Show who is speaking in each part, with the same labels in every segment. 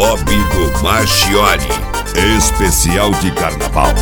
Speaker 1: Hobby do Marchiori, especial de carnaval.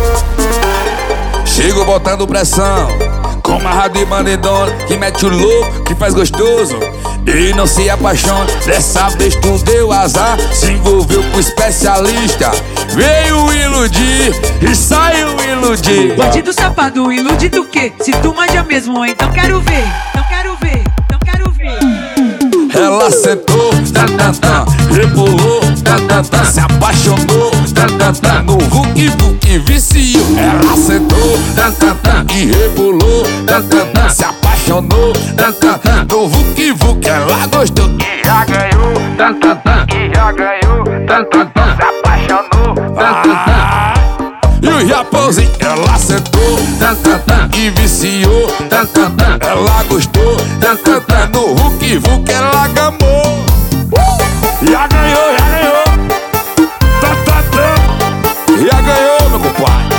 Speaker 2: Chego botando pressão, com marra de manedona, que mete o louco, que faz gostoso e não se apaixona. Dessa vez tu deu azar, se envolveu com especialista. Veio iludir e saiu iludir.
Speaker 3: Bandido safado, iludido o quê? Se tu manja mesmo, então quero ver. Então quero ver, então quero ver.
Speaker 2: Ela sentou, rebolou, se apaixonou, no vuc vuc viciou. Ela sentou, e rebolou, se apaixonou, no vuc vuc ela gostou e já ganhou, se apaixonou. E o Japãozinho, ela sentou, e viciou, ela gostou, no vuc vuc ela gamou. Já ganhou, já ganhou, meu compadre.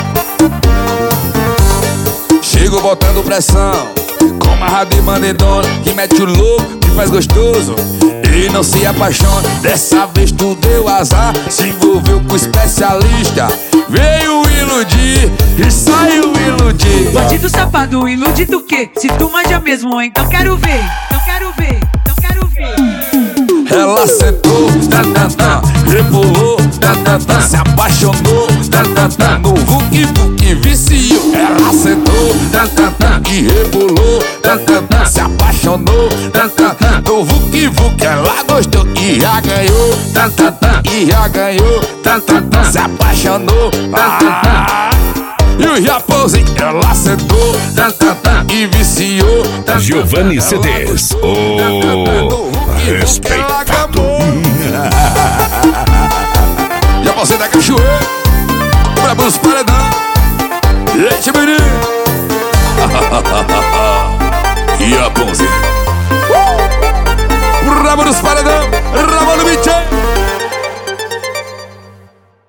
Speaker 2: Chego botando pressão, com marra de manedona, que mete o louco, que faz gostoso e não se apaixona. Dessa vez tu deu azar, se envolveu com especialista. Veio iludir e saiu iludir.
Speaker 3: Bandido safado, iludido o quê? Se tu manja mesmo, então quero ver. Então quero ver, então quero ver.
Speaker 2: Ela sentou, rebolou, se apaixonou, no vuc vuc viciou. Ela sentou, e rebolou, se apaixonou, no vuc vuc ela gostou e já ganhou, se apaixonou. E o Japãozinho, ela sentou, e viciou.
Speaker 1: Giovanni CDs, respeitado.
Speaker 2: Japãozinho da Cachoeira, brabo dos paredão. E aí, menino? Japãozinho.